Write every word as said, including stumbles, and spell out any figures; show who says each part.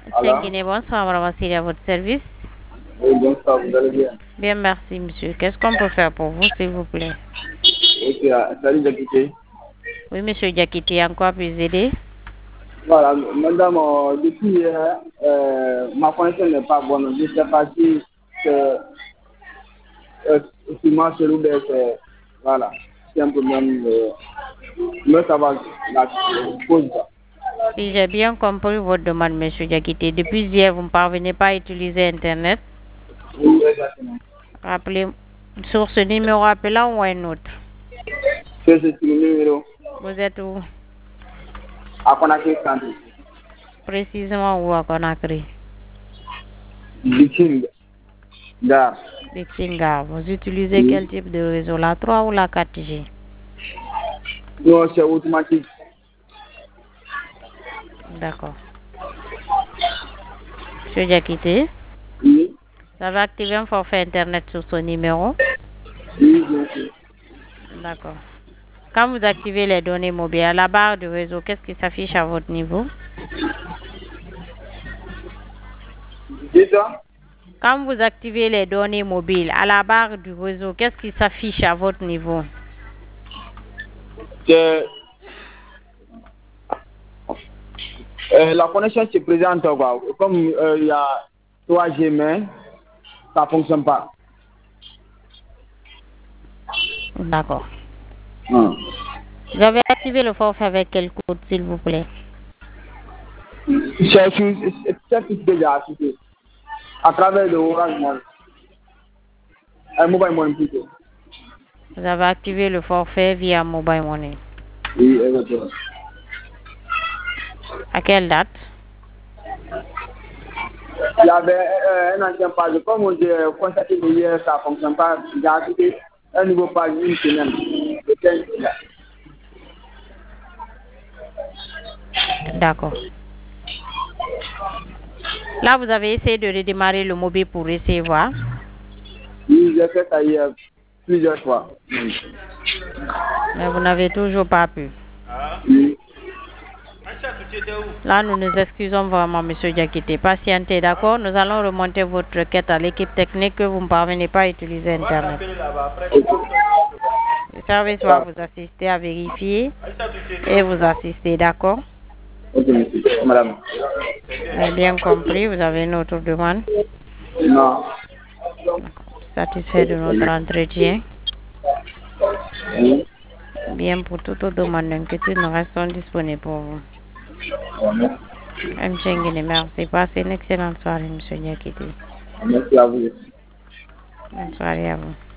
Speaker 1: Alors,
Speaker 2: Tchéngine, bonsoir, Madame Vassili, à votre service.
Speaker 1: oui, bonsoir, vous allez bien?
Speaker 2: Bien, merci, monsieur. Qu'est-ce qu'on peut faire pour vous, s'il vous plaît?
Speaker 1: Ok, ah, salut, Jakité.
Speaker 2: Oui, monsieur Diakité, en quoi puis-je aider?
Speaker 1: Voilà, madame, euh, depuis hier, euh, ma connexion n'est pas bonne. Je ne sais pas si c'est euh, si moi, c'est Roubaix, c'est voilà, c'est un problème. Euh, mais ça va, la cause.
Speaker 2: Si j'ai bien compris votre demande, monsieur Diakité, depuis hier, vous ne parvenez pas à utiliser Internet.
Speaker 1: Oui, exactement.
Speaker 2: Rappelez, sur ce numéro appelant ou un autre.
Speaker 1: C'est ce numéro
Speaker 2: Vous êtes où?
Speaker 1: à Conakry Centre.
Speaker 2: Précisément où à Conakry?
Speaker 1: Bixing, gare.
Speaker 2: Bixinga. Vous utilisez
Speaker 1: Oui.
Speaker 2: quel type de réseau, la trois ou la quatre G?
Speaker 1: Non, c'est automatique.
Speaker 2: D'accord. Monsieur Diakité,
Speaker 1: Oui,
Speaker 2: vous avez activé un forfait Internet sur ce numéro?
Speaker 1: oui, bien sûr.
Speaker 2: D'accord. Quand vous activez les données mobiles à la barre du réseau, qu'est-ce qui s'affiche à votre niveau?
Speaker 1: C'est ça?
Speaker 2: Quand vous activez les données mobiles à la barre du réseau, qu'est-ce qui s'affiche à votre niveau?
Speaker 1: C'est Euh, la connexion se présente quoi. Comme euh, il y a trois G, mais ça ne fonctionne pas.
Speaker 2: D'accord.
Speaker 1: Hum.
Speaker 2: Vous avez activé le forfait avec quel code, s'il vous plaît?
Speaker 1: C'est c'est- c'est tout déjà activé à travers le Orange Money, un mobile money plutôt.
Speaker 2: Vous avez activé le forfait via Mobile Money.
Speaker 1: Oui, exactement.
Speaker 2: À quelle date?
Speaker 1: Il y avait euh, un ancien page, comme j'ai constaté hier, ça ne fonctionne pas. J'ai activé un nouveau page une semaine. Le quinze là.
Speaker 2: D'accord. Là, vous avez essayé de redémarrer le mobile pour recevoir.
Speaker 1: Oui, j'ai fait ça hier plusieurs fois.
Speaker 2: Mais vous n'avez toujours pas pu.
Speaker 1: Oui.
Speaker 2: Là, nous nous excusons vraiment, monsieur Diakité. Patientez, d'accord? Nous allons remonter votre requête à l'équipe technique que vous ne parvenez pas à utiliser Internet. Le service va vous assister à vérifier et vous assister, d'accord?
Speaker 1: Ok, monsieur. Madame.
Speaker 2: Vous avez bien compris, vous avez une autre demande.
Speaker 1: Non.
Speaker 2: Satisfait de notre entretien.
Speaker 1: Oui.
Speaker 2: Bien, pour toute autre demande d'inquiétude, nous restons disponibles pour vous. M. Chengene, merci. Passez une excellente soirée, monsieur Diakité.
Speaker 1: Merci à vous.
Speaker 2: Bonne soirée à vous.